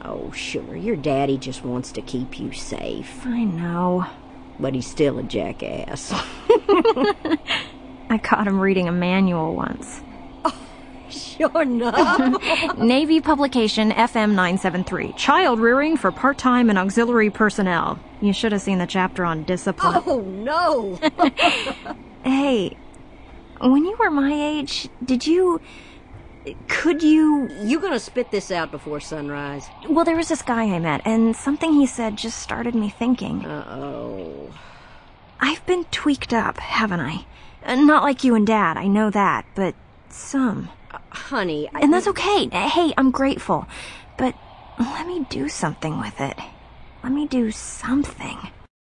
Oh, sure, your daddy just wants to keep you safe. I know. But he's still a jackass. I caught him reading a manual once. Sure enough. Navy publication FM 973. Child rearing for part-time and auxiliary personnel. You should have seen the chapter on discipline. Oh, no. Hey, when you were my age, could you... You gonna spit this out before sunrise? Well, there was this guy I met, and something he said just started me thinking. Uh-oh. I've been tweaked up, haven't I? Not like you and Dad, I know that, but some. Honey, And that's okay. Hey, I'm grateful. But let me do something with it. Let me do something.